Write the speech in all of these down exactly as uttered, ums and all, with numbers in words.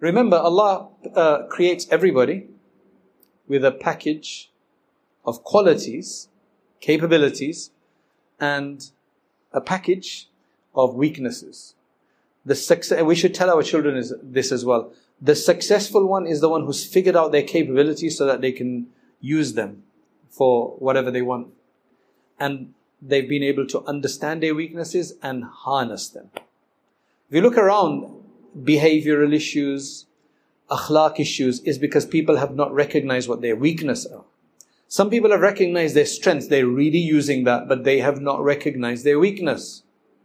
Remember, Allah uh, creates everybody with a package of qualities, capabilities, and a package of weaknesses. The success, we should tell our children is, this as well. The successful one is the one who's figured out their capabilities so that they can use them for whatever they want. And they've been able to understand their weaknesses and harness them. If you look around, behavioral issues, akhlaq issues, is because people have not recognized what their weaknesses are. Some people have recognized their strengths, they're really using that, but they have not recognized their weakness.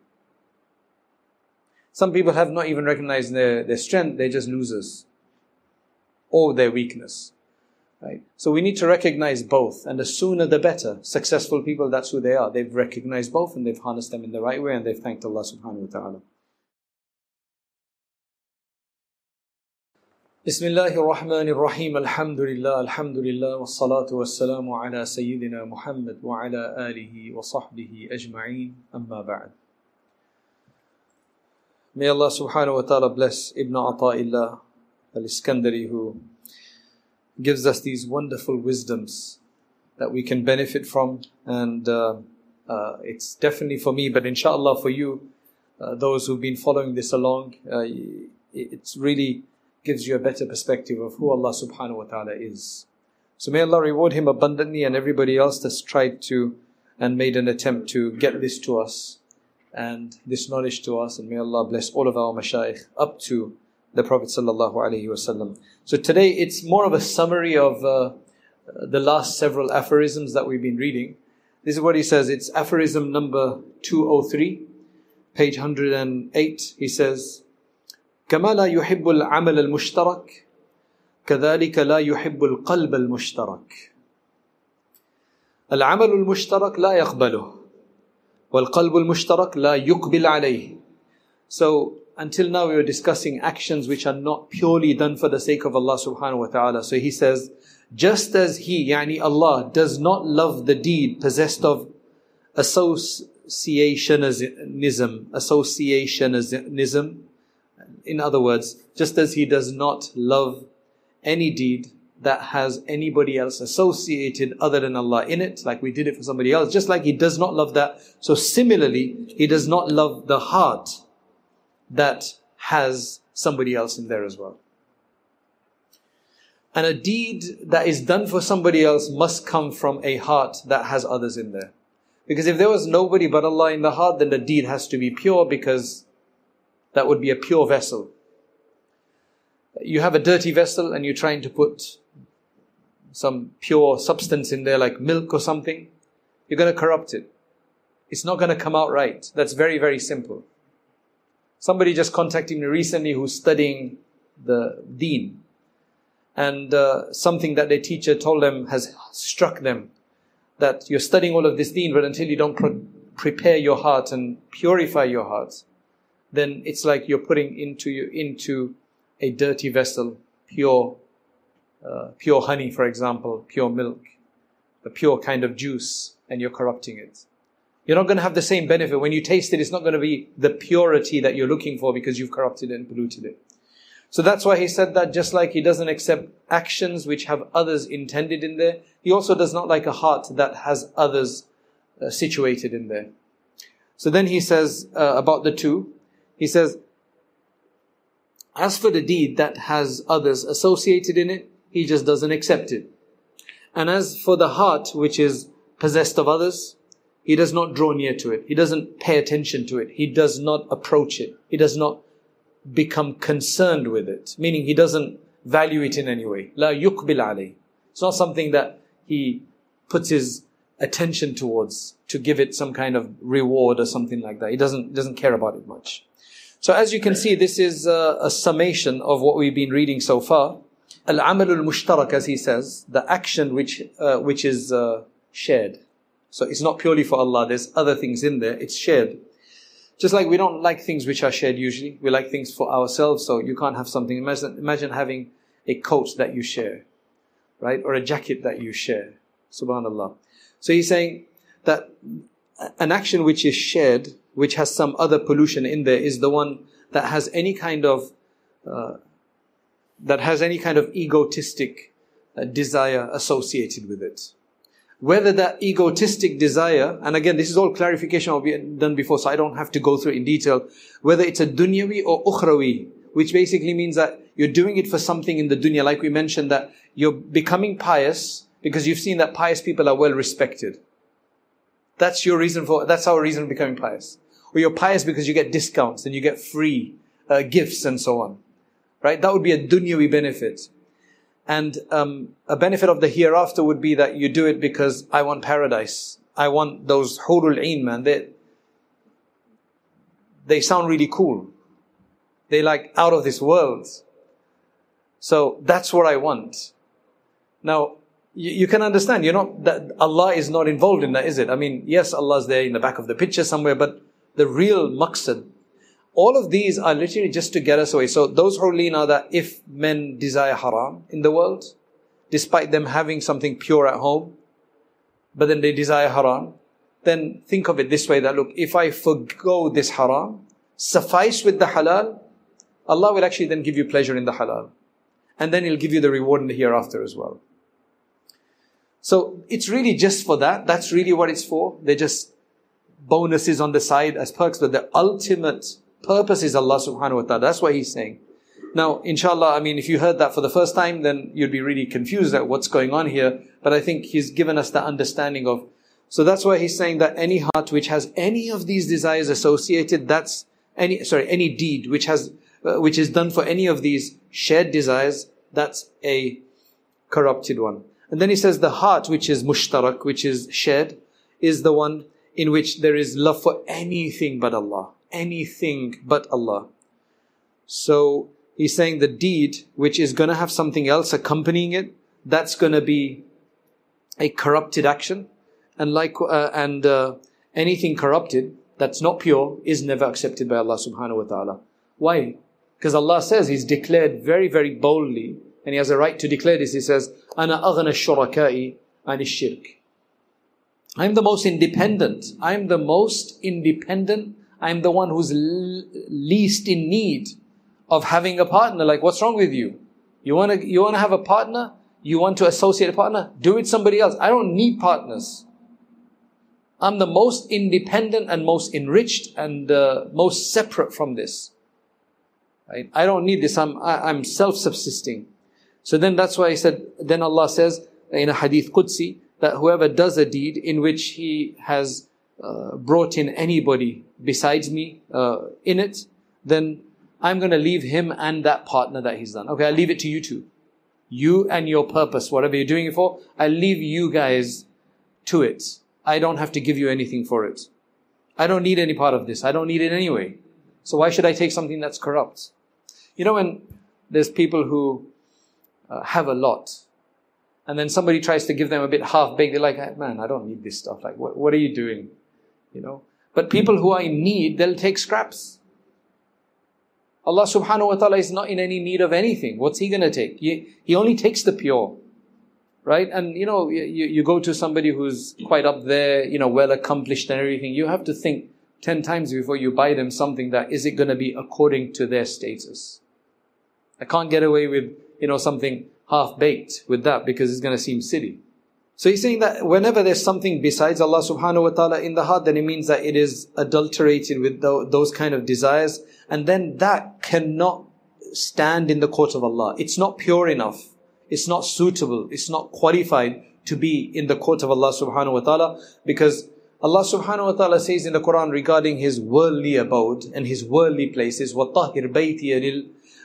Some people have not even recognized their, their strength, they're just losers. Or their weakness. Right? So we need to recognize both, and the sooner the better. Successful people, that's who they are. They've recognized both and they've harnessed them in the right way and they've thanked Allah subhanahu wa ta'ala. Bismillahir Rahmanir Rahim. Alhamdulillah, alhamdulillah, wassalatu wassalamu ala Sayyidina Muhammad wa ala alihi wa sahbihi ajma'een. Amma ba'd. May Allah subhanahu wa ta'ala bless Ibn Ata'illah al-Iskandari, who gives us these wonderful wisdoms that we can benefit from. And uh, uh, it's definitely for me, but inshallah for you, uh, those who've been following this along, uh, it really gives you a better perspective of who Allah subhanahu wa ta'ala is. So may Allah reward him abundantly and everybody else that's tried to and made an attempt to get this to us and this knowledge to us. And may Allah bless all of our mashayikh up to the Prophet sallallahu alaihi wasallam. So today it's more of a summary of uh, the last several aphorisms that we've been reading. This is what he says. It's aphorism number two oh three, page one hundred eight. He says, كما لا يحب العمل المشترك كذلك لا يحب القلب المشترك. العمل المشترك لا يقبله والقلب المشترك لا يقبل عليه. So until now we were discussing actions which are not purely done for the sake of Allah subhanahu wa ta'ala. So he says, just as he, yani Allah, does not love the deed possessed of associationism, associationism, in other words, just as he does not love any deed that has anybody else associated other than Allah in it, like we did it for somebody else, just like he does not love that. So similarly, he does not love the heart that has somebody else in there as well. And a deed that is done for somebody else must come from a heart that has others in there. Because if there was nobody but Allah in the heart, then the deed has to be pure, because that would be a pure vessel. You have a dirty vessel and you're trying to put some pure substance in there like milk or something, you're going to corrupt it. It's not going to come out right. That's very, very simple. Somebody just contacted me recently who's studying the deen, and uh, something that their teacher told them has struck them, that you're studying all of this deen, but until you don't pre- prepare your heart and purify your heart, then it's like you're putting into you into a dirty vessel pure uh, pure honey, for example, pure milk, a pure kind of juice, and you're corrupting it. You're not going to have the same benefit. When you taste it, it's not going to be the purity that you're looking for, because you've corrupted it and polluted it. So that's why he said that just like he doesn't accept actions which have others intended in there, he also does not like a heart that has others uh, situated in there. So then he says uh, about the two, he says, as for the deed that has others associated in it, he just doesn't accept it. And as for the heart which is possessed of others, he does not draw near to it. He doesn't pay attention to it. He does not approach it. He does not become concerned with it. Meaning he doesn't value it in any way. La yuqbil alayh. It's not something that he puts his attention towards to give it some kind of reward or something like that. He doesn't, doesn't care about it much. So as you can see, this is a, a summation of what we've been reading so far. Al-amalul mushtarak, as he says, the action which uh, which is uh, shared. So it's not purely for Allah. There's other things in there. It's shared. Just like we don't like things which are shared usually. We like things for ourselves. So you can't have something. Imagine, imagine having a coat that you share, right? Or a jacket that you share. Subhanallah. So he's saying that an action which is shared, which has some other pollution in there, is the one that has any kind of uh, that has any kind of egotistic uh, desire associated with it. Whether that egotistic desire, and again this is all clarification I've done before, so I don't have to go through it in detail, whether it's a dunyawi or ukhrawi, which basically means that you're doing it for something in the dunya, like we mentioned that you're becoming pious because you've seen that pious people are well respected. That's your reason for, that's our reason for becoming pious. Or you're pious because you get discounts and you get free uh, gifts and so on. Right? That would be a dunyawi benefit. And um, a benefit of the hereafter would be that you do it because I want paradise. I want those hurul ain, man. They, they sound really cool. They like out of this world. So that's what I want. Now, you, you can understand, you're not, that Allah is not involved in that, is it? I mean, yes, Allah's there in the back of the picture somewhere, but the real maqsad, all of these are literally just to get us away. So those hurul are that if men desire haram in the world, despite them having something pure at home, but then they desire haram, then think of it this way, that look, if I forgo this haram, suffice with the halal, Allah will actually then give you pleasure in the halal. And then He'll give you the reward in the hereafter as well. So it's really just for that. That's really what it's for. They're just bonuses on the side as perks, but the ultimate purpose is Allah subhanahu wa ta'ala. That's what He's saying. Now, inshallah, I mean, if you heard that for the first time, then you'd be really confused at what's going on here. But I think He's given us the understanding of, so that's why He's saying that any heart which has any of these desires associated, that's any, sorry, any deed which has, uh, which is done for any of these shared desires, that's a corrupted one. And then He says the heart which is mushtarak, which is shared, is the one in which there is love for anything but Allah. Anything but Allah. So He's saying the deed which is going to have something else accompanying it, that's going to be a corrupted action. And like uh, and uh, anything corrupted that's not pure is never accepted by Allah subhanahu wa ta'ala. Why? Because Allah says, He's declared very, very boldly, and He has a right to declare this. He says, "Ana aghna shuraka'i an shirk." I'm the most independent. I'm the most independent. I'm the one who's l- least in need of having a partner. Like, what's wrong with you? You want to you want to have a partner? You want to associate a partner? Do it with somebody else. I don't need partners. I'm the most independent and most enriched and uh, most separate from this. Right? I don't need this. I'm I, I'm self-subsisting. So then that's why He said, then Allah says in a hadith Qudsi, that whoever does a deed in which he has uh, brought in anybody besides me uh, in it, then I'm going to leave him and that partner that he's done. Okay, I'll leave it to you two. You and your purpose, whatever you're doing it for, I'll leave you guys to it. I don't have to give you anything for it. I don't need any part of this. I don't need it anyway. So why should I take something that's corrupt? You know, when there's people who uh, have a lot, and then somebody tries to give them a bit half-baked, they're like, man, I don't need this stuff. Like, what, what are you doing? You know? But people who are in need, they'll take scraps. Allah subhanahu wa ta'ala is not in any need of anything. What's He going to take? He, he only takes the pure. Right? And, you know, you, you go to somebody who's quite up there, you know, well accomplished and everything. You have to think ten times before you buy them something that, is it going to be according to their status? I can't get away with, you know, something half-baked with that because it's going to seem silly. So He's saying that whenever there's something besides Allah subhanahu wa ta'ala in the heart, then it means that it is adulterated with those kind of desires. And then that cannot stand in the court of Allah. It's not pure enough. It's not suitable. It's not qualified to be in the court of Allah subhanahu wa ta'ala, because Allah subhanahu wa ta'ala says in the Quran regarding His worldly abode and His worldly places, وَطَهِّرْ بَيْتِيَ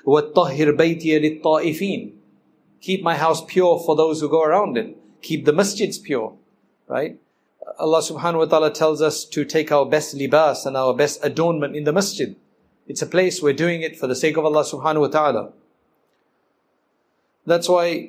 لِلطَّائِفِينَ. Keep my house pure for those who go around it. Keep the masjids pure. Right? Allah subhanahu wa ta'ala tells us to take our best libas and our best adornment in the masjid. It's a place we're doing it for the sake of Allah subhanahu wa ta'ala. That's why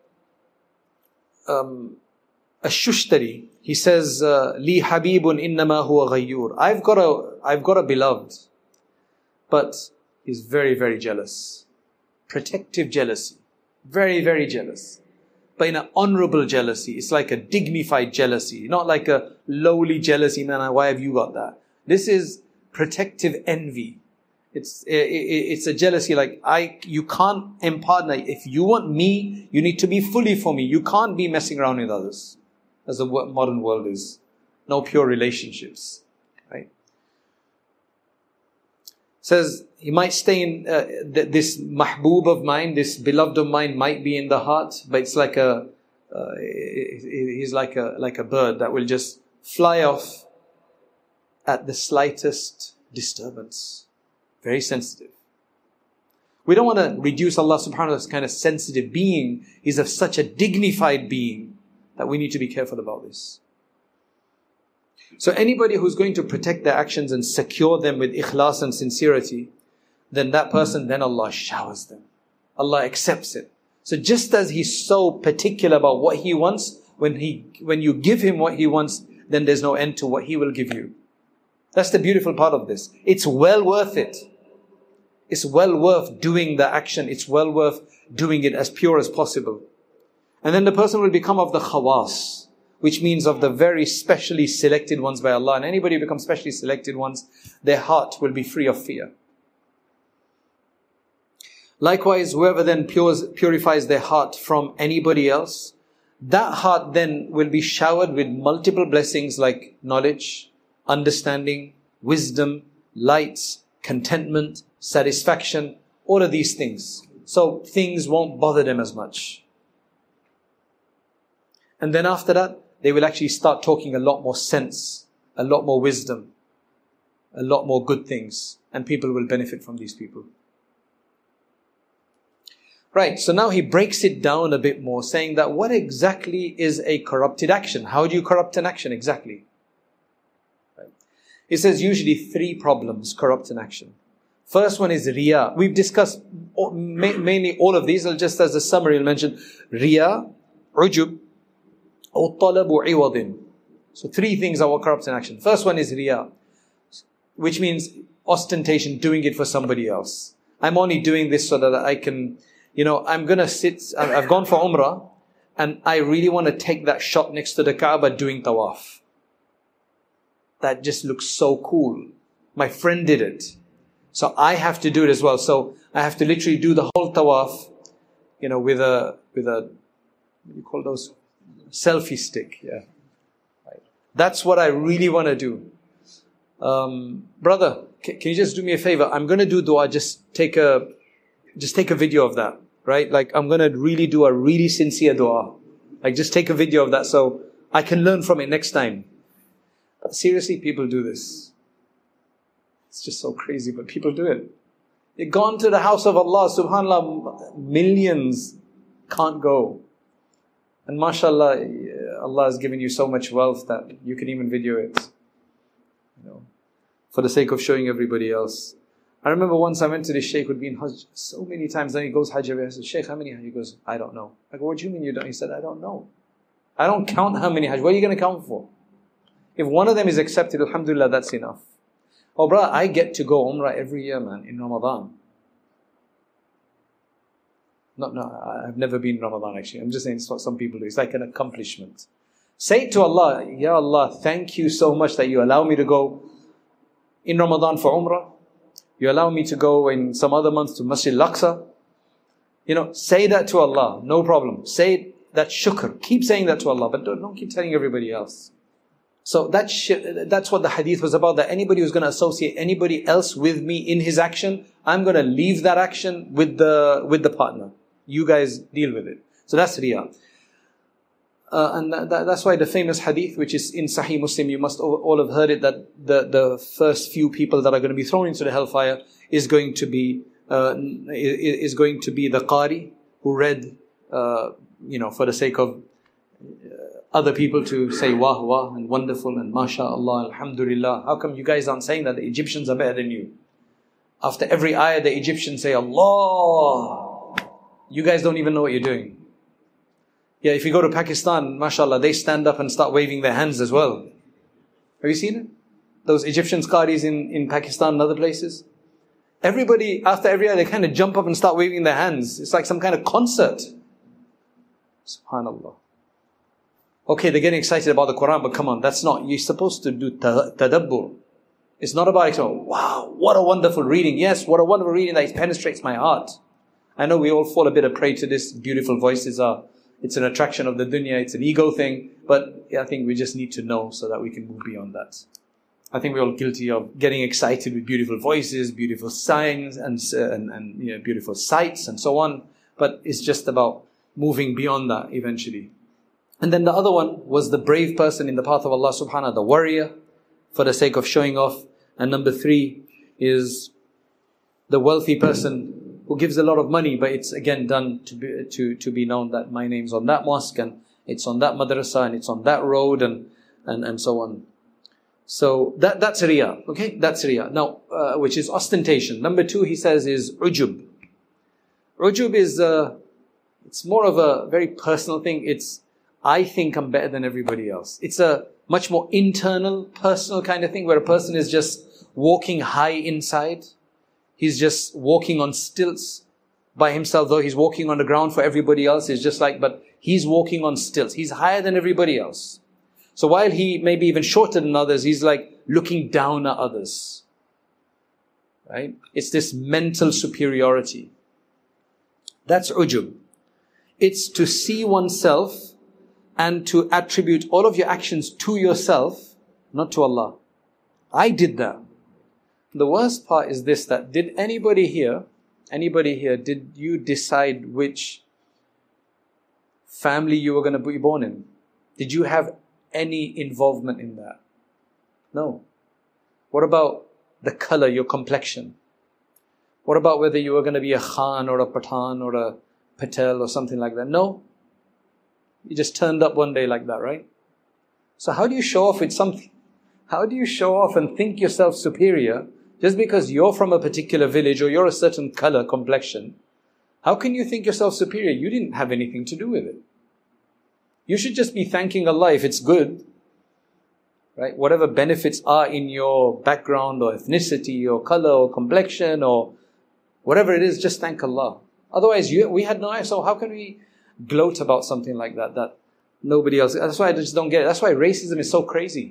um, Ash-Shushtari, he says, "Li habibun innama huwa ghayyur." I've got a, I've got a beloved, but he's very, very jealous. Protective jealousy. Very, very jealous. But in an honorable jealousy. It's like a dignified jealousy. Not like a lowly jealousy, man, why have you got that? This is protective envy. It's it, it's a jealousy. Like I, you can't impart. Like if you want me, you need to be fully for me. You can't be messing around with others, as the modern world is. No pure relationships, right? Says he might stay in uh, th- this mahboob of mine, this beloved of mine, might be in the heart, but it's like a uh, he's like a like a bird that will just fly off at the slightest disturbance. Very sensitive. We don't want to reduce Allah subhanahu wa ta'ala as kind of sensitive being. He's of such a dignified being that we need to be careful about this. So anybody who's going to protect their actions and secure them with ikhlas and sincerity, then that person, then Allah showers them. Allah accepts it. So just as He's so particular about what He wants, when He, when you give Him what He wants, then there's no end to what He will give you. That's the beautiful part of this. It's well worth it. It's well worth doing the action. It's well worth doing it as pure as possible. And then the person will become of the khawas, which means of the very specially selected ones by Allah. And anybody who becomes specially selected ones, their heart will be free of fear. Likewise, whoever then pures, purifies their heart from anybody else, that heart then will be showered with multiple blessings like knowledge, understanding, wisdom, lights, contentment, satisfaction, all of these things. So things won't bother them as much. And then after that, they will actually start talking a lot more sense, a lot more wisdom, a lot more good things. And people will benefit from these people. Right, so now he breaks it down a bit more, saying that what exactly is a corrupted action? How do you corrupt an action exactly? Right. He says usually three problems corrupt an action. First one is riya. We've discussed mainly all of these. I'll just as a summary, I'll mention riya, ujub, or talabu iwadin. So three things are what corrupts an action. First one is riya, which means ostentation, doing it for somebody else. I'm only doing this so that I can, you know, I'm going to sit, I've gone for Umrah, and I really want to take that shot next to the Kaaba doing tawaf. That just looks so cool. My friend did it. So I have to do it as well. So I have to literally do the whole tawaf, you know, with a, with a, what do you call those? Selfie stick. Yeah. Right. That's what I really want to do. Um, brother, can, can you just do me a favor? I'm going to do dua. Just take a, just take a video of that. Right? Like I'm going to really do a really sincere dua. Like just take a video of that so I can learn from it next time. Seriously, people do this. It's just so crazy, but people do it. They've gone to the house of Allah, subhanAllah, millions can't go. And mashallah, Allah has given you so much wealth that you can even video it. You know, for the sake of showing everybody else. I remember once I went to this Shaykh who'd been in Hajj so many times, then he goes Hajj every year. I said, Shaykh, how many Hajj? He goes, I don't know. I go, what do you mean you don't? He said, I don't know. I don't count how many Hajj. What are you going to count for? If one of them is accepted, alhamdulillah, that's enough. Oh, brother, I get to go Umrah every year, man, in Ramadan. No, no, I've never been in Ramadan actually. I'm just saying it's what some people do. It's like an accomplishment. Say to Allah, Ya Allah, thank you so much that you allow me to go in Ramadan for Umrah. You allow me to go in some other months to Masjid Al-Aqsa. You know, say that to Allah, no problem. Say that shukr. Keep saying that to Allah, but don't, don't keep telling everybody else. So that sh- that's what the hadith was about, that anybody who's going to associate anybody else with me in his action, I'm going to leave that action with the with the partner. You guys deal with it. So that's riya. Uh, and that, that, that's why the famous hadith, which is in Sahih Muslim, you must all, all have heard it, that the, the first few people that are going to be thrown into the hellfire is going to be uh, is going to be the qari who read, uh, you know, for the sake of uh, other people to say wah wah and wonderful and mashallah, alhamdulillah. How come you guys aren't saying that the Egyptians are better than you? After every ayah, the Egyptians say Allah. You guys don't even know what you're doing. Yeah, if you go to Pakistan, mashallah, they stand up and start waving their hands as well. Have you seen it? Those Egyptian qaris in, in Pakistan and other places. Everybody, after every ayah, they kind of jump up and start waving their hands. It's like some kind of concert. Subhanallah. Okay, they're getting excited about the Quran, but come on, that's not. You're supposed to do tadabbur. It's not about, like, oh, wow, what a wonderful reading. Yes, what a wonderful reading that penetrates my heart. I know we all fall a bit of prey to this. Beautiful voices are, it's an attraction of the dunya, it's an ego thing. But I think we just need to know so that we can move beyond that. I think we're all guilty of getting excited with beautiful voices, beautiful signs, and, and, and you know, beautiful sights and so on. But it's just about moving beyond that eventually. And then the other one was the brave person in the path of Allah subhanahu wa ta'ala, the warrior, for the sake of showing off. And number three is the wealthy person who gives a lot of money, but it's again done to be, to, to be known that my name's on that mosque and it's on that madrasa and it's on that road and, and, and so on. So that, that's riya, okay? That's riya. Now, uh, which is ostentation. Number two, he says, is ujub. Ujub is, uh, it's more of a very personal thing. It's, I think I'm better than everybody else. It's a much more internal, personal kind of thing where a person is just walking high inside. He's just walking on stilts by himself, though he's walking on the ground for everybody else. It's just like, but he's walking on stilts. He's higher than everybody else. So while he may be even shorter than others, he's like looking down at others. Right? It's this mental superiority. That's ujub. It's to see oneself and to attribute all of your actions to yourself, not to Allah. I did that. The worst part is this, that did anybody here, anybody here, did you decide which family you were going to be born in? Did you have any involvement in that? No. What about the color, your complexion? What about whether you were going to be a Khan or a Pathan or a Patel or something like that? No. You just turned up one day like that, right? So how do you show off with something? How do you show off and think yourself superior just because you're from a particular village or you're a certain color, complexion? How can you think yourself superior? You didn't have anything to do with it. You should just be thanking Allah if it's good, right? Whatever benefits are in your background or ethnicity or color or complexion or whatever it is, just thank Allah. Otherwise, you, we had no idea. So how can we gloat about something like that, that nobody else... That's why I just don't get it. That's why racism is so crazy.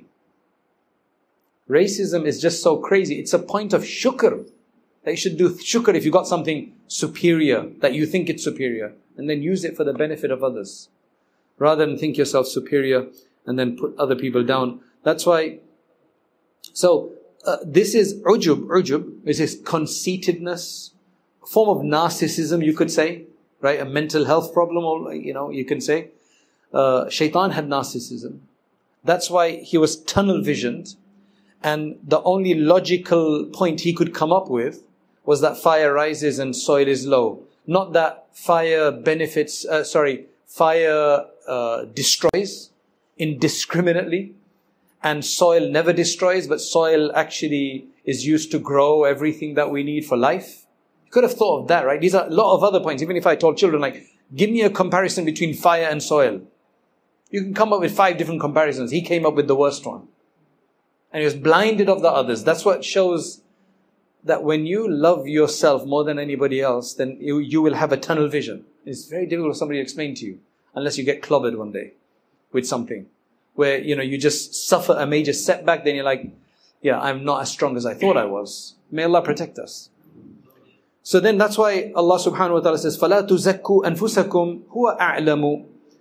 Racism is just so crazy. It's a point of shukr. That you should do shukr if you got something superior, that you think it's superior, and then use it for the benefit of others. Rather than think yourself superior and then put other people down. That's why... So, uh, this is ujub. Ujub is this conceitedness, a form of narcissism, you could say. Right? A mental health problem, or, you know, you can say. Uh, Shaitan had narcissism. That's why he was tunnel visioned. And the only logical point he could come up with was that fire rises and soil is low. Not that fire benefits, uh, sorry, fire uh, destroys indiscriminately. And soil never destroys, but soil actually is used to grow everything that we need for life. You could have thought of that, right? These are a lot of other points. Even if I told children, like, give me a comparison between fire and soil. You can come up with five different comparisons. He came up with the worst one. And he was blinded of the others. That's what shows that when you love yourself more than anybody else, then you, you will have a tunnel vision. It's very difficult for somebody to explain to you, unless you get clobbered one day with something. Where, you know, you just suffer a major setback, then you're like, yeah, I'm not as strong as I thought I was. May Allah protect us. So then that's why Allah subhanahu wa ta'ala says, فَلَا تُزَكُّوا أَنفُسَكُمْ هُوَ أَعْلَمُ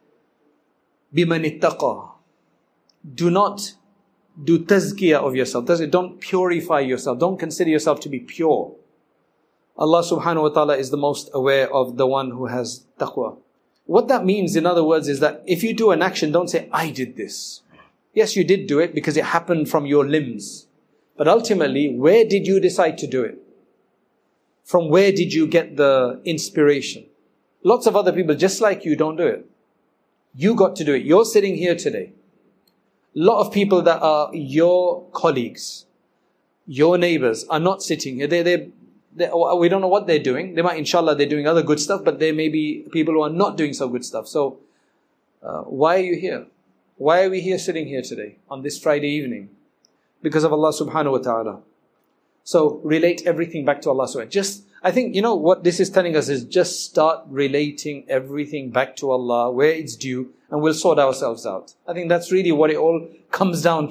بِمَنِ اتَّقَى. Do not do tazkiyah of yourself. Don't purify yourself. Don't consider yourself to be pure. Allah subhanahu wa ta'ala is the most aware of the one who has taqwa. What that means, in other words, is that if you do an action, don't say, I did this. Yes, you did do it because it happened from your limbs. But ultimately, where did you decide to do it? From where did you get the inspiration? Lots of other people, just like you, don't do it. You got to do it. You're sitting here today. A lot of people that are your colleagues, your neighbors, are not sitting here. They, they, they, we don't know what they're doing. They might, inshallah, they're doing other good stuff, but there may be people who are not doing so good stuff. So, uh, why are you here? Why are we here sitting here today, on this Friday evening? Because of Allah subhanahu wa ta'ala. So, relate everything back to Allah subhanahu wa ta'ala. Just, I think, you know, what this is telling us is just start relating everything back to Allah, where it's due, and we'll sort ourselves out. I think that's really what it all comes down to.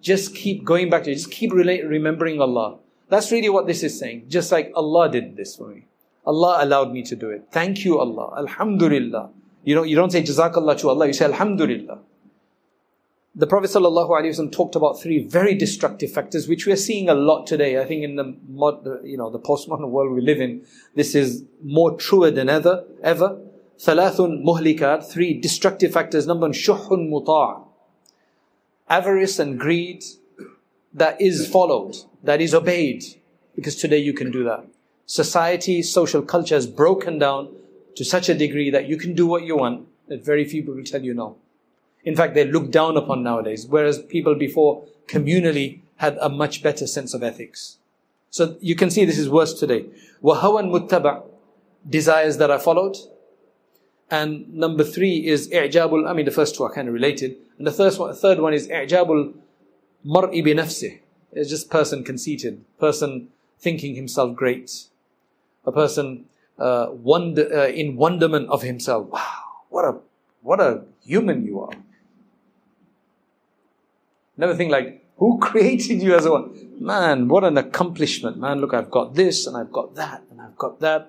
just keep going back to it. Just keep relate, remembering Allah. That's really what this is saying. Just like Allah did this for me. Allah allowed me to do it. Thank you, Allah. Alhamdulillah. You don't, you don't say Jazakallah to Allah. You say Alhamdulillah. The Prophet ﷺ talked about three very destructive factors, which we are seeing a lot today. I think in the mod, you know, the postmodern world we live in, this is more truer than ever. Ever. Thalathun muhlikat, three destructive factors. Number one, shuhun muta'. Avarice and greed that is followed, that is obeyed. Because today you can do that. Society, social culture has broken down to such a degree that you can do what you want, that very few people will tell you no. In fact, they're looked down upon nowadays, whereas people before communally had a much better sense of ethics. So you can see this is worse today. وَهَوًا مُتَّبَعٍ, desires that are followed. And number three is i'jabul, I mean the first two are kind of related. And the third one, third one is i'jabul mar'i bi nafsih. It's just person conceited, person thinking himself great. A person uh, wonder, uh, in wonderment of himself. Wow, what a, what a human you are. Never think like, who created you as a one? Man, what an accomplishment. Man, look, I've got this and I've got that and I've got that.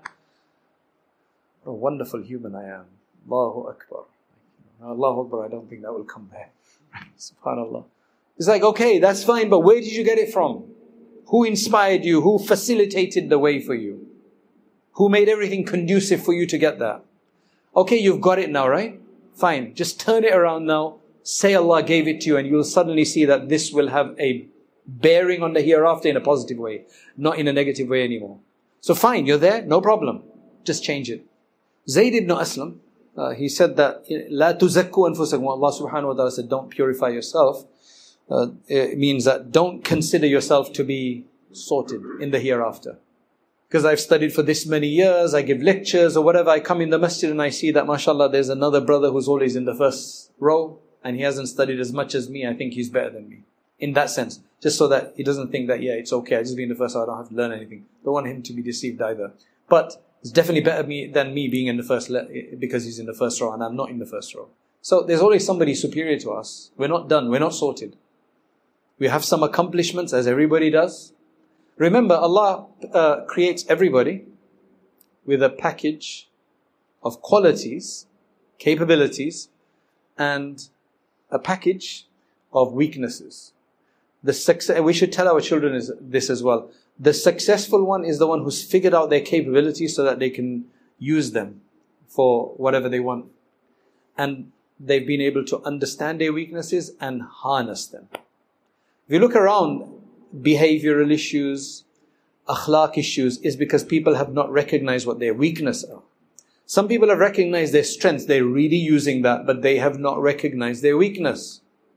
What a wonderful human I am. Allahu Akbar. Allahu Akbar, I don't think that will come back. SubhanAllah. It's like, okay, that's fine, but where did you get it from? Who inspired you? Who facilitated the way for you? Who made everything conducive for you to get that? Okay, you've got it now, right? Fine. Just turn it around now. Say Allah gave it to you and you'll suddenly see that this will have a bearing on the hereafter in a positive way, not in a negative way anymore. So fine, you're there, no problem. Just change it. Zayd ibn Aslam, uh, he said that, لا تزكوا أنفسكم. Allah subhanahu wa ta'ala said, don't purify yourself. Uh, it means that don't consider yourself to be sorted in the hereafter. Because I've studied for this many years, I give lectures or whatever, I come in the masjid and I see that mashallah there's another brother who's always in the first row and he hasn't studied as much as me, I think he's better than me. In that sense, just so that he doesn't think that, yeah, it's okay, I just be in the first row, I don't have to learn anything. Don't want him to be deceived either. But it's definitely better me, than me being in the first, le- because he's in the first row and I'm not in the first row. So there's always somebody superior to us. We're not done, we're not sorted. We have some accomplishments as everybody does. Remember, Allah uh, creates everybody with a package of qualities, capabilities, and a package of weaknesses. The success, we should tell our children is, this as well. The successful one is the one who's figured out their capabilities so that they can use them for whatever they want. And they've been able to understand their weaknesses and harness them. If you look around, behavioral issues, akhlaq issues, is because people have not recognized what their weaknesses are. Some people have recognized their strengths, they're really using that, but they have not recognized their weakness.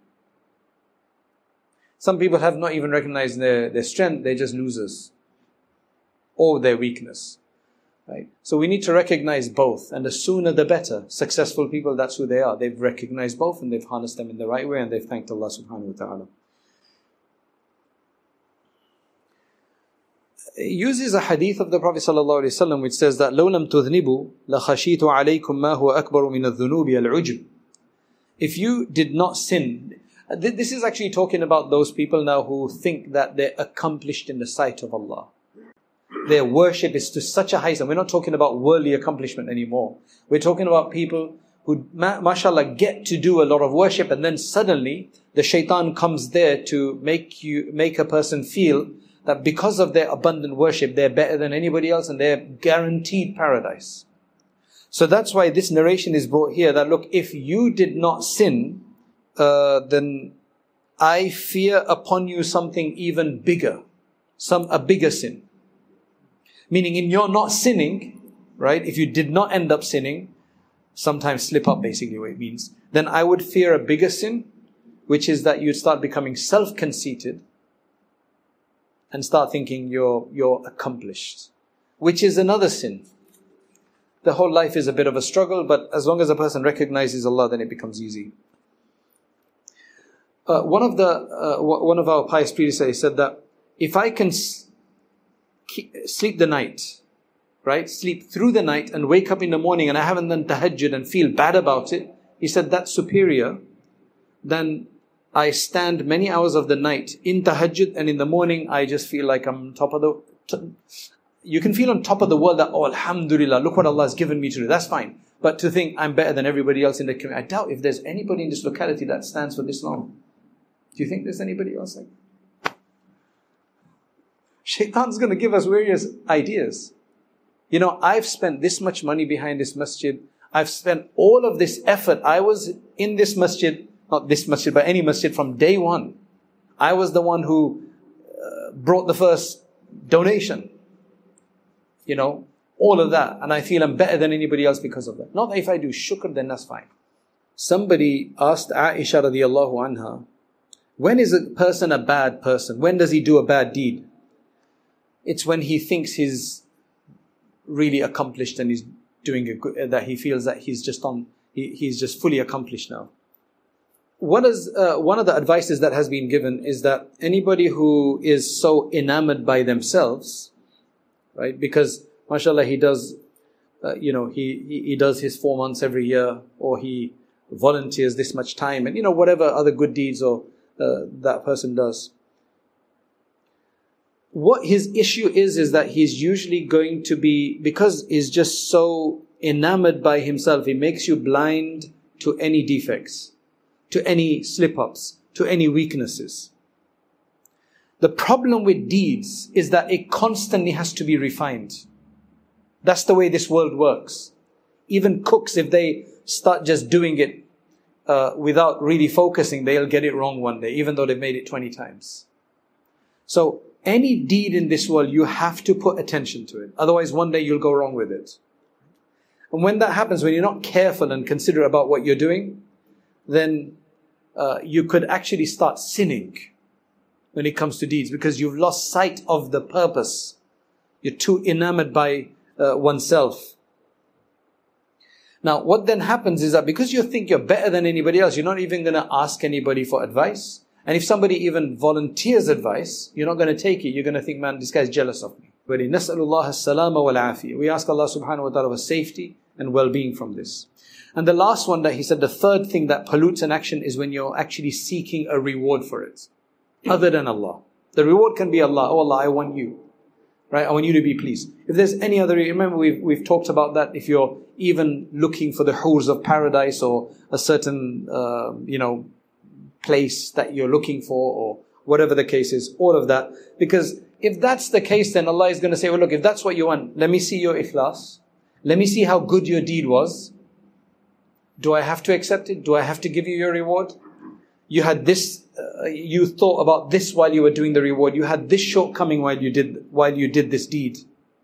Some people have not even recognized their, their strength, they're just losers. Or their weakness. Right? So we need to recognize both, and the sooner the better. Successful people, that's who they are. They've recognized both and they've harnessed them in the right way and they've thanked Allah subhanahu wa ta'ala. He uses a hadith of the Prophet ﷺ which says that لَوْ لَمْ تُذْنِبُوا لَخَشِيتُ عَلَيْكُمْ مَا هُوَ أَكْبَرُ مِنَ الذُّنُوبِ الْعُجْبِ. If you did not sin, this is actually talking about those people now who think that they're accomplished in the sight of Allah. Their worship is to such a high standard. We're not talking about worldly accomplishment anymore. We're talking about people who, ma- mashallah, get to do a lot of worship and then suddenly the shaitan comes there to make you, make a person feel that because of their abundant worship, they're better than anybody else and they're guaranteed paradise. So that's why this narration is brought here, that look, if you did not sin, uh, then I fear upon you something even bigger, some a bigger sin. Meaning in your not sinning, right, if you did not end up sinning, sometimes slip up basically what it means, then I would fear a bigger sin, which is that you'd start becoming self-conceited, and start thinking you're you're accomplished, which is another sin. The whole life is a bit of a struggle, but as long as a person recognizes Allah, then it becomes easy. Uh, one of the uh, one of our pious predecessors said that if I can s- keep, sleep the night, right, sleep through the night and wake up in the morning and I haven't done tahajjud and feel bad about it, he said that's superior than I stand many hours of the night in tahajjud, and in the morning I just feel like I'm top of the... T- you can feel on top of the world that, oh, alhamdulillah, look what Allah has given me to do. That's fine. But to think I'm better than everybody else in the community, I doubt if there's anybody in this locality that stands for this long. Do you think there's anybody else like that? Shaitan's going to give us various ideas. You know, I've spent this much money behind this masjid. I've spent all of this effort. I was in this masjid, not this masjid, but any masjid from day one. I was the one who uh, brought the first donation. You know, all of that. And I feel I'm better than anybody else because of that. Not that if I do shukr, then that's fine. Somebody asked Aisha radiallahu anha, when is a person a bad person? When does he do a bad deed? It's when he thinks he's really accomplished and he's doing a good, that he feels that he's just on, he, he's just fully accomplished now. What is, uh, one of the advices that has been given is that anybody who is so enamored by themselves, right? Because, mashallah, he does, uh, you know, he, he, he does his four months every year, or he volunteers this much time, and, you know, whatever other good deeds or uh, that person does. What his issue is, is that he's usually going to be, because he's just so enamored by himself, he makes you blind to any defects, to any slip-ups, to any weaknesses. The problem with deeds is that it constantly has to be refined. That's the way this world works. Even cooks, if they start just doing it uh, without really focusing, they'll get it wrong one day, even though they've made it twenty times. So, any deed in this world, you have to put attention to it. Otherwise, one day you'll go wrong with it. And when that happens, when you're not careful and considerate about what you're doing, then uh, you could actually start sinning when it comes to deeds, because you've lost sight of the purpose. You're too enamored by uh, oneself. Now, what then happens is that because you think you're better than anybody else, you're not even going to ask anybody for advice. And if somebody even volunteers advice, you're not going to take it. You're going to think, man, this guy's jealous of me. But نَسْأَلُ اللَّهَ السَّلَامَ وَالْعَافِيَةِ. We ask Allah subhanahu wa ta'ala for safety and well-being from this. And the last one that he said, the third thing that pollutes an action is when you're actually seeking a reward for it, other than Allah. The reward can be Allah. Oh Allah, I want you. Right? I want you to be pleased. If there's any other, remember we've, we've talked about that. If you're even looking for the hurs of paradise, or a certain, uh, you know, place that you're looking for, or whatever the case is, all of that. Because if that's the case, then Allah is going to say, well, look, if that's what you want, let me see your ikhlas. Let me see how good your deed was. Do I have to accept it? Do I have to give you your reward? You had this, uh, you thought about this while you were doing the reward. You had this shortcoming while you did, while you did this deed.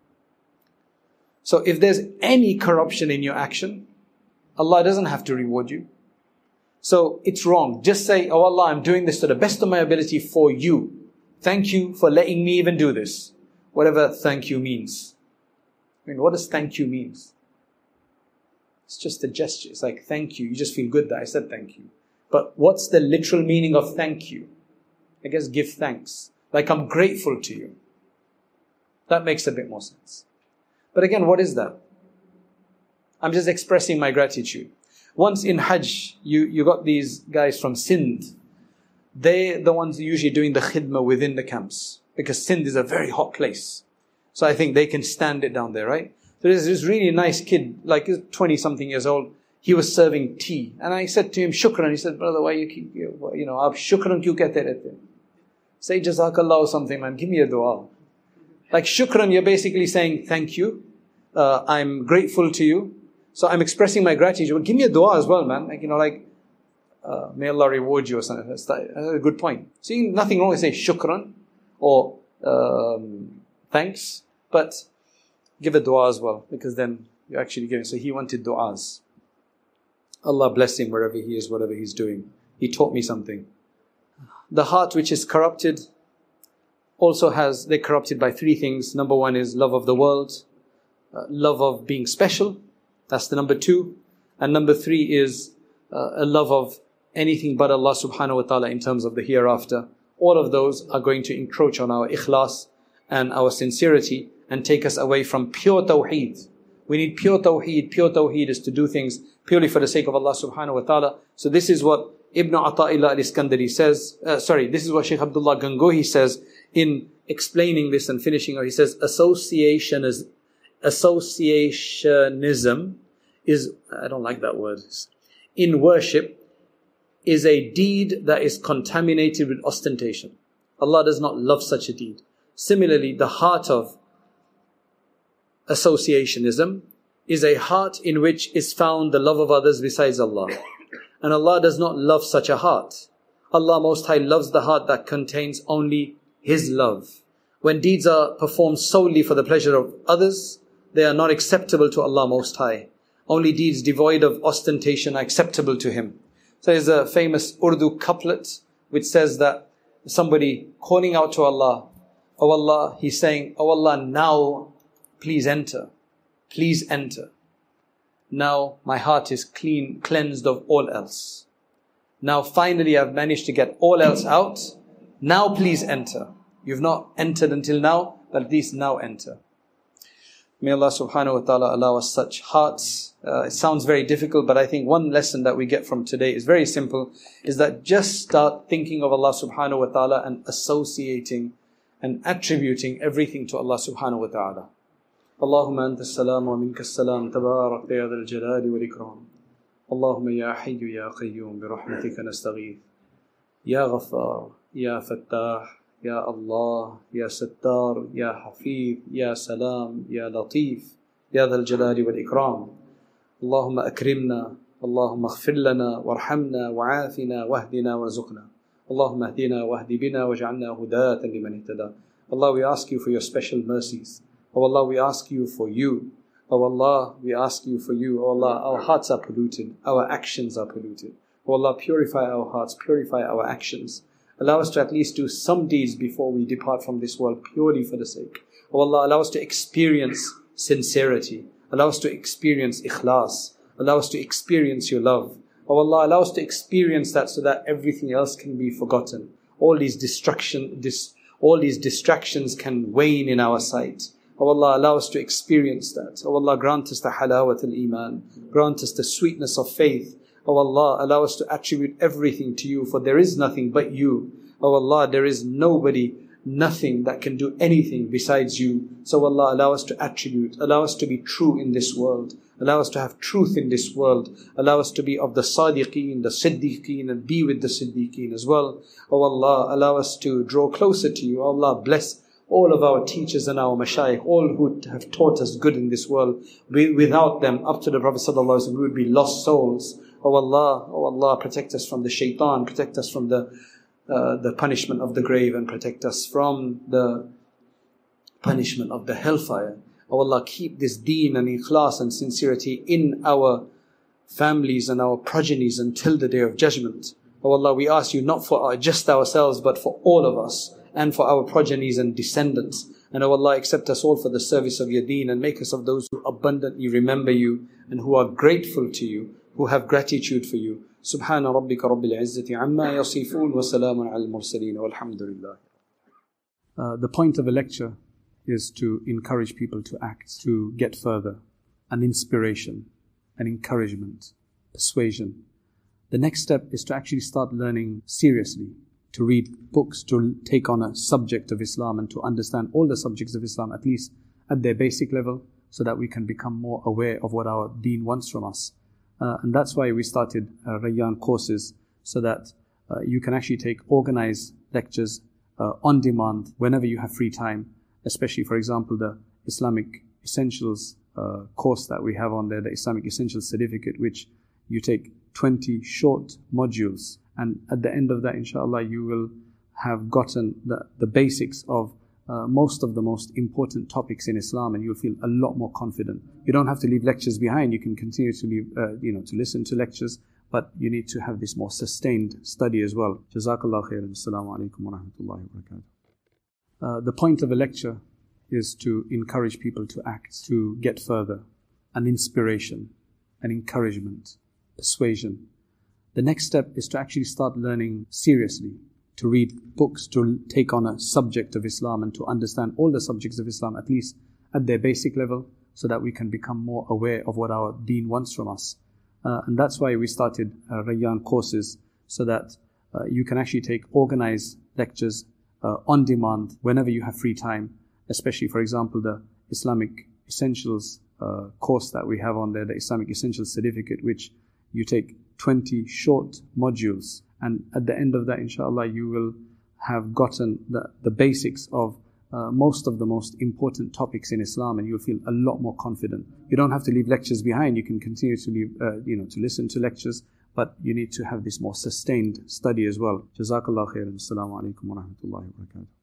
So if there's any corruption in your action, Allah doesn't have to reward you. So it's wrong. Just say, oh Allah, I'm doing this to the best of my ability for you. Thank you for letting me even do this. Whatever thank you means. I mean, what does thank you means? It's just a gesture. It's like, thank you. You just feel good that I said thank you. But what's the literal meaning of thank you? I guess give thanks. Like, I'm grateful to you. That makes a bit more sense. But again, what is that? I'm just expressing my gratitude. Once in Hajj, you, you got these guys from Sindh. They're the ones usually doing the khidmah within the camps, because Sindh is a very hot place. So I think they can stand it down there, right? So there's this really nice kid, like twenty-something years old. He was serving tea. And I said to him, shukran. He said, brother, why you keep, you know, aap shukran kyun kehte rehte? Say jazakallah or something, man. Give me a dua. Like shukran, you're basically saying, thank you. Uh, I'm grateful to you. So I'm expressing my gratitude. Well, give me a dua as well, man. Like, you know, like, uh, may Allah reward you or something. That's a good point. See, nothing wrong with saying shukran or um, thanks, but give a dua as well, because then you're actually giving. So he wanted duas. Allah bless him wherever he is, whatever he's doing. He taught me something. The heart which is corrupted also has, they're corrupted by three things. Number one is love of the world, uh, love of being special. That's the number two. And number three is uh, a love of anything but Allah subhanahu wa ta'ala in terms of the hereafter. All of those are going to encroach on our ikhlas and our sincerity and take us away from pure tawheed. We need pure tawheed. Pure tawheed is to do things purely for the sake of Allah subhanahu wa ta'ala. So this is what Ibn Ata'illah al-Iskandari says, uh, sorry, this is what Shaykh Abdullah Gangohi says in explaining this and finishing it. He says, association is, associationism is, I don't like that word, in worship is a deed that is contaminated with ostentation. Allah does not love such a deed. Similarly, the heart of associationism is a heart in which is found the love of others besides Allah. And Allah does not love such a heart. Allah Most High loves the heart that contains only His love. When deeds are performed solely for the pleasure of others, they are not acceptable to Allah Most High. Only deeds devoid of ostentation are acceptable to Him. So there's a famous Urdu couplet which says that somebody calling out to Allah, "Oh Allah," he's saying, "Oh Allah, now please enter. Please enter. Now my heart is clean, cleansed of all else. Now finally I've managed to get all else out. Now please enter. You've not entered until now, but at least now enter." May Allah subhanahu wa ta'ala allow us such hearts. Uh, it sounds very difficult, but I think one lesson that we get from today is very simple, is that just start thinking of Allah subhanahu wa ta'ala and associating and attributing everything to Allah subhanahu wa ta'ala. Allahumma anta as-salam wa minka as-salam, tabarak ya dhal jalali wal ikram. Allahumma ya hayyu ya qayyum bi rahmatika nastaghith. Ya ghaffar, ya fattah, Ya Allah, Ya Sattar, Ya Hafiz, Ya Salam, Ya Latif, Ya Dhal Jalali wal Ikram. Allahumma akrimna, Allahumma aghfir lana, warhamna, wa'afina, wahdina, warzuqna. Allahumma ahdina, wahdi bina, waj'alna hudatan liman ihtada. Allah, we ask you for your special mercies. Oh Allah, we ask you for you. Oh Allah, we ask you for you. Oh Allah, our hearts are polluted, our actions are polluted. Oh Allah, purify our hearts, purify our actions. Allow us to at least do some deeds before we depart from this world purely for the sake. Oh Allah, allow us to experience sincerity. Allow us to experience ikhlas. Allow us to experience your love. Oh Allah, allow us to experience that so that everything else can be forgotten. All these distraction, dis, all these distractions can wane in our sight. Oh Allah, allow us to experience that. Oh Allah, grant us the halawat al-iman. Grant us the sweetness of faith. Oh Allah, allow us to attribute everything to you, for there is nothing but you. Oh Allah, there is nobody, nothing that can do anything besides you. So Allah, allow us to attribute, allow us to be true in this world. Allow us to have truth in this world. Allow us to be of the sadiqeen, the siddiqeen, and be with the siddiqeen as well. Oh Allah, allow us to draw closer to you. Oh Allah, bless all of our teachers and our mashayikh, all who have taught us good in this world. Without them, up to the Prophet ﷺ, we would be lost souls. Oh Allah, oh Allah, protect us from the shaitan, protect us from the uh, the punishment of the grave, and protect us from the punishment of the hellfire. Oh Allah, keep this deen and ikhlas and sincerity in our families and our progenies until the day of judgment. Oh Allah, we ask you not for our, just ourselves, but for all of us and for our progenies and descendants. And oh Allah, accept us all for the service of your deen and make us of those who abundantly remember you and who are grateful to you, who have gratitude for you. Subhana rabbika rabbil izzati amma yasifoon wa salamun al mursaleen walhamdulillah. Uh, the point of a lecture is to encourage people to act, to get further, an inspiration, an encouragement, persuasion. The next step is to actually start learning seriously, to read books, to take on a subject of Islam and to understand all the subjects of Islam, at least at their basic level, so that we can become more aware of what our deen wants from us. Uh, and that's why we started uh, Rayyan courses, so that uh, you can actually take organized lectures uh, on demand whenever you have free time, especially, for example, the Islamic Essentials uh, course that we have on there, the Islamic Essentials Certificate, which you take twenty short modules, and at the end of that, inshallah, you will have gotten the, the basics of Uh, most of the most important topics in Islam, and you'll feel a lot more confident. You don't have to leave lectures behind. You can continue to leave, uh, you know, to listen to lectures, but you need to have this more sustained study as well. Jazakallah khairan. Assalamu alaikum wa rahmatullahi wa barakatuh. Uh, the point of a lecture is to encourage people to act, to get further, an inspiration, an encouragement, persuasion. The next step is to actually start learning seriously, to read books, to take on a subject of Islam and to understand all the subjects of Islam, at least at their basic level, so that we can become more aware of what our deen wants from us. Uh, and that's why we started uh, Rayyan courses, so that uh, you can actually take organized lectures uh, on demand whenever you have free time, especially, for example, the Islamic Essentials uh, course that we have on there, the Islamic Essentials Certificate, which you take twenty short modules, and at the end of that, inshallah, you will have gotten the, the basics of uh, most of the most important topics in Islam, and you'll feel a lot more confident. You don't have to leave lectures behind. You can continue to leave, uh, you know, to listen to lectures, but you need to have this more sustained study as well. Jazakallah khairan. Assalamu alaikum wa rahmatullahi wa barakatuh.